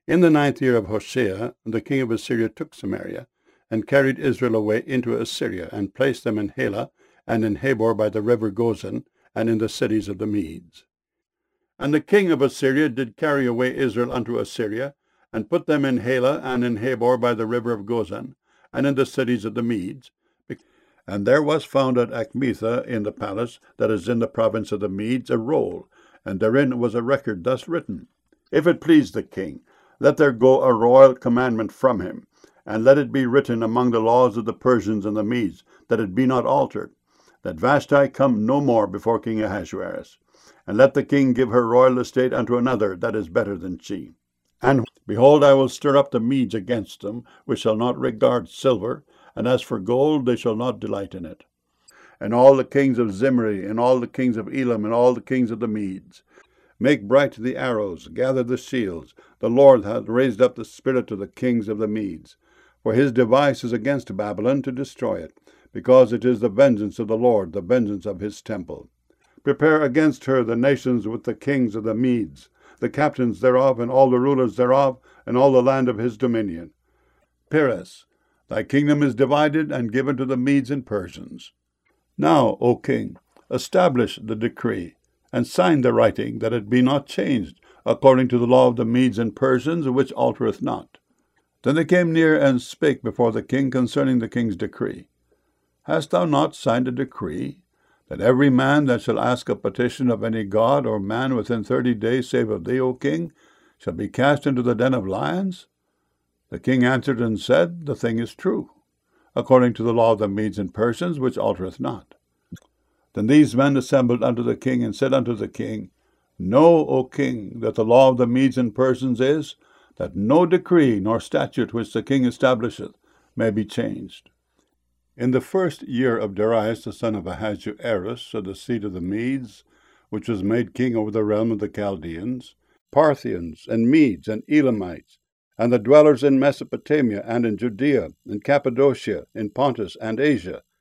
In the 9th year of Hoshea, the king of Assyria took Samaria, and carried Israel away into Assyria, and placed them in Halah, and in Habor by the river Gozan, and in the cities of the Medes. And the king of Assyria did carry away Israel unto Assyria, and put them in Halah, and in Habor by the river of Gozan, and in the cities of the Medes. And there was found at Achmetha in the palace that is in the province of the Medes a roll, and therein was a record thus written, If it please the king, let there go a royal commandment from him, and let it be written among the laws of the Persians and the Medes, that it be not altered, that Vashti come no more before King Ahasuerus. And let the king give her royal estate unto another that is better than she. And behold, I will stir up the Medes against them, which shall not regard silver, and as for gold, they shall not delight in it. And all the kings of Zimri, and all the kings of Elam, and all the kings of the Medes, make bright the arrows, gather the shields. The Lord hath raised up the spirit of the kings of the Medes. For his device is against Babylon to destroy it, because it is the vengeance of the Lord, the vengeance of his temple. Prepare against her the nations with the kings of the Medes, the captains thereof, and all the rulers thereof, and all the land of his dominion. Peres, thy kingdom is divided and given to the Medes and Persians. Now, O king, establish the decree, and sign the writing, that it be not changed, according to the law of the Medes and Persians, which altereth not. Then they came near and spake before the king concerning the king's decree. Hast thou not signed a decree, that every man that shall ask a petition of any god or man within 30 days, save of thee, O king, shall be cast into the den of lions? The king answered and said, The thing is true, according to the law of the Medes and Persians, which altereth not. Then these men assembled unto the king, and said unto the king, Know, O king, that the law of the Medes and Persians is, that no decree nor statute which the king establisheth may be changed. In the 1st year of Darius the son of Ahasuerus, of the seed of the Medes, which was made king over the realm of the Chaldeans, Parthians, and Medes, and Elamites, and the dwellers in Mesopotamia, and in Judea, and Cappadocia, in Pontus, and Asia,